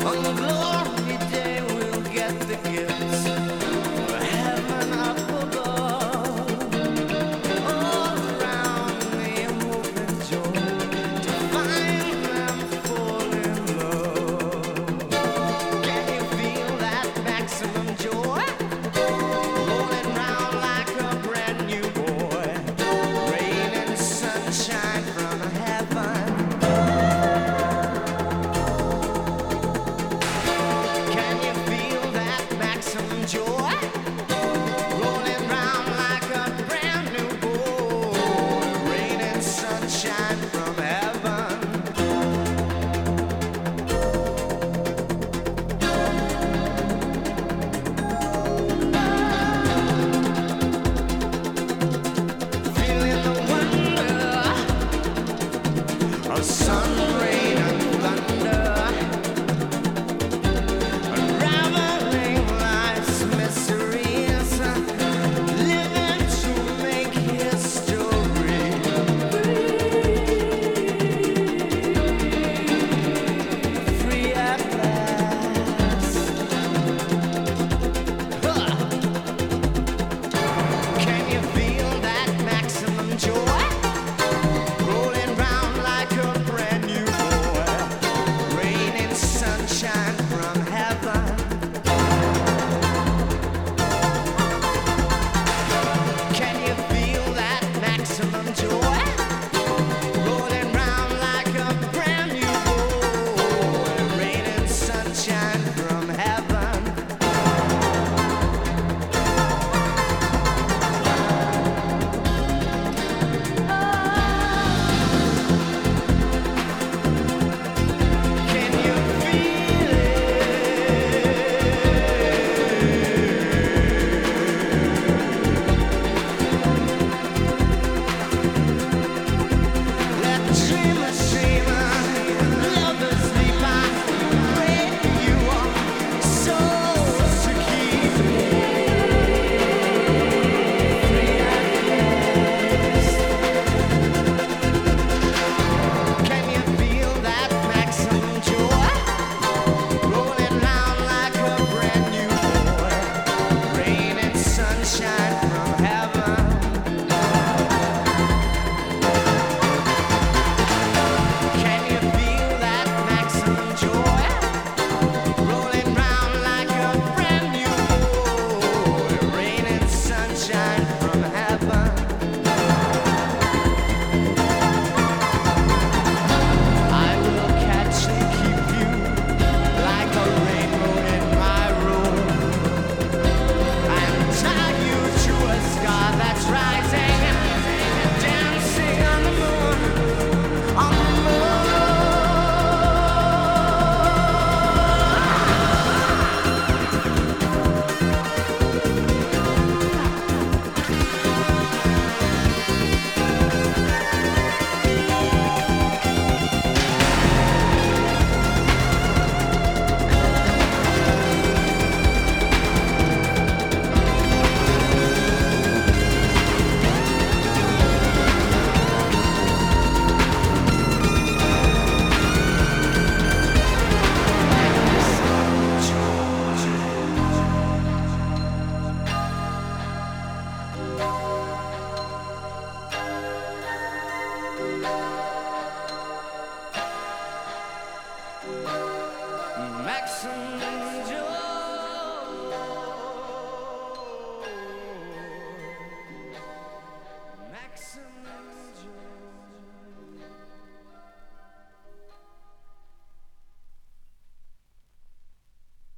On glory day we'll get the gifts of heaven up above. All around me hope and joy to find them full in love. Can you feel that maximum joy? Rolling round like a brand new boy. Rain and sunshine from heaven. Can you feel that maximum joy? Rolling round like a brand new boy. Rain and sunshine from heaven. Feeling the wonder of sun, rain, and thunder. Unraveling life's mysteries, living to make history. Free at last. Can you feel that maximum joy? Rolling round like a brand new boy. Rain and sunshine from heaven. Can you feel that maximum joy? Rolling round like a brand new boy. Rain and sunshine from heaven. Can you feel it? Let dreamers dream, lovers leap. I pray you are souls to keep free at last. Can you feel that maximum joy? Rolling round like a brand new boy. Rain and sunshine from heaven. Can you feel that maximum joy? Rolling round like a brand new boy. Rain and sunshine from heaven. I will catch and keep you like a rainbow in my room, and tie you to a star that's rising, dancing on the moon, on the moon. Maximum joy.